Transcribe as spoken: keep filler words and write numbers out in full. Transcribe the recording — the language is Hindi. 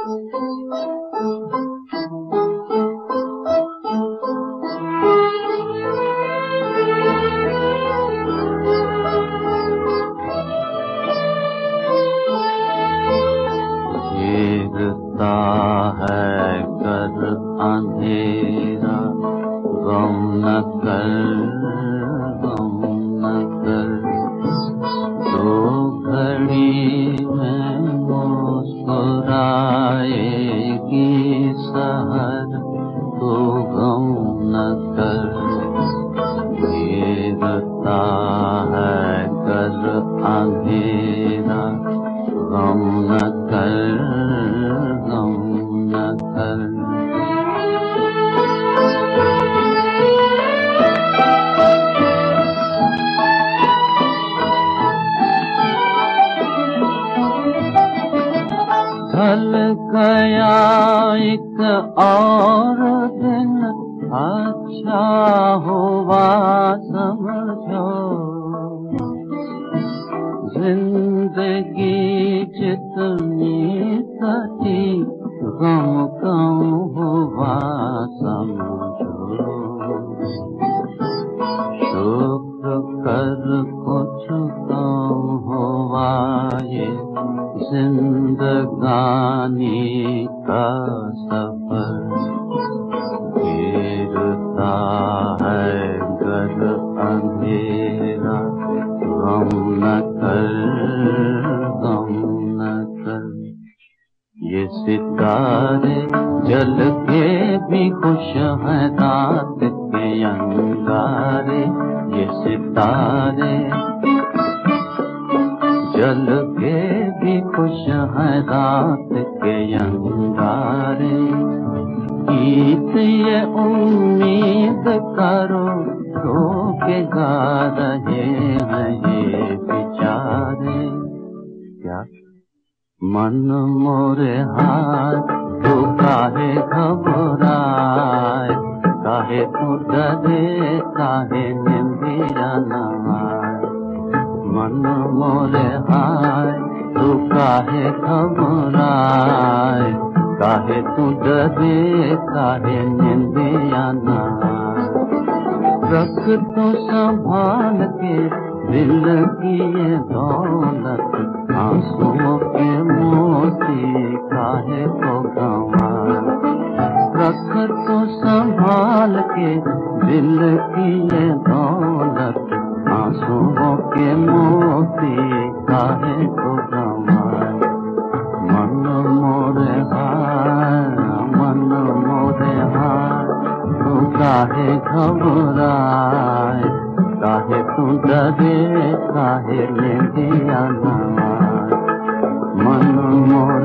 अंधेरा गम न कर, गम न कर, दो घड़ी में मुस्कुराएगी सहर, तो गम न कर। घेरता है कर अंधेरा गम न कर, गम न कर। ढल गया एक और दिन, अच्छा हुआ समझो। जिंदगी जितनी कटी, गम कम हुआ समझो। शुक्र कर कुछ कम हुआ ये जिंदगानी का सफर। घेरता है गर अंधेरा गम न कर, गम न कर। ये सितारे जल के भी खुश हैं रात के अंगारे। ये सितारे जल के भी खुश हैं रात के अंगारे। गीत ये उम्मीद करो रो के गा रहे हैं ये बेचारे। क्या मन मोरे हाथ तू काहे घबराए, काहे तू डरे, काहे निंदिया न आए। मन मोरे हाय तू काहे घबराए, काहे तू डरे, काहे निंदिया न आए। रख तू संभाल के दिल की ये दौलत, आंसुओं के मोती काहे को गंवाए। रख तू संभाल के दिल की ये दौलत, आंसुओं के मोती काहे को गंवाए। मन मोरे हाय, मन मोरे हाय तू काहे घबराए, काहे तू डरे, काहे निंदिया न आए। मन मोरे